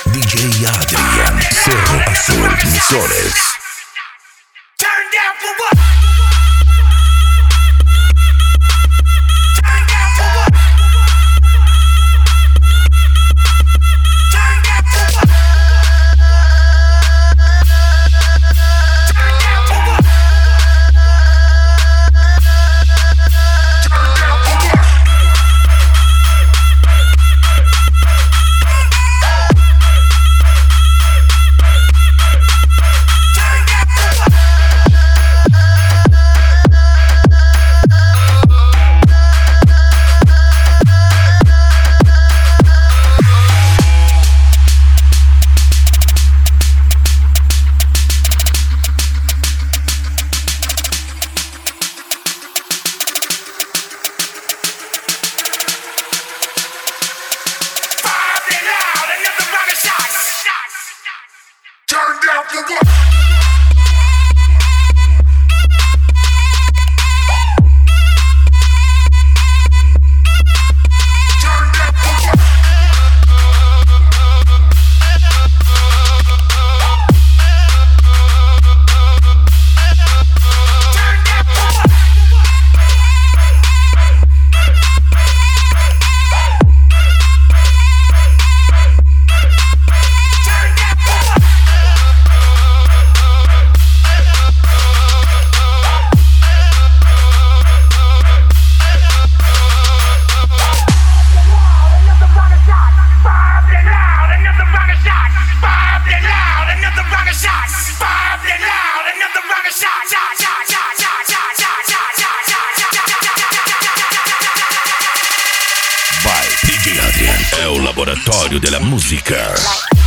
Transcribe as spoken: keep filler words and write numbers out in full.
D J Adrian, Cerro Azul Emisores. Turn down for what? Turn down for what? Turn down for what? Turn down for what? Turn down for what? Turn down for what? Vai, D J Adrian, è un laboratorio della musica.